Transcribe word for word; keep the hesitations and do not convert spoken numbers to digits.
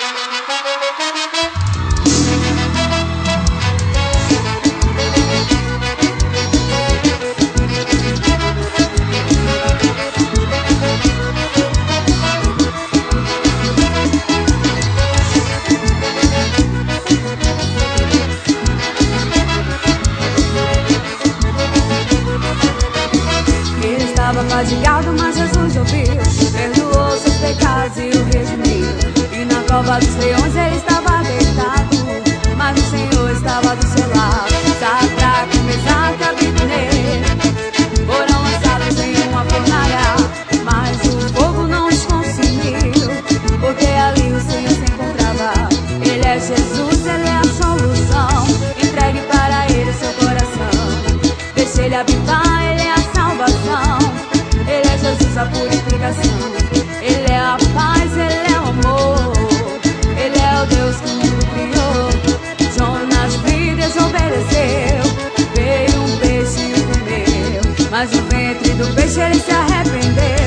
Estava fadigado, mas Jesus ouviu, perdoou seus pecados e o redimiu. E na cova dos leões ele estava deitado, mas o Senhor estava do seu lado. Sadraque, Mesaque, Abednego foram lançados em uma fornalha, mas o fogo não os consumiu, porque ali o Senhor se encontrava. Ele é Jesus, ele é a solução, entregue para ele seu coração, deixe ele habitar, ele é a salvação. Ele é Jesus, a purificação. Ele é a paz, ele é o amor. Ele é o Deus que o mundo criou. Jonas viu, desobedeceu, veio um peixe e o comeu, mas no ventre do peixe ele se arrependeu.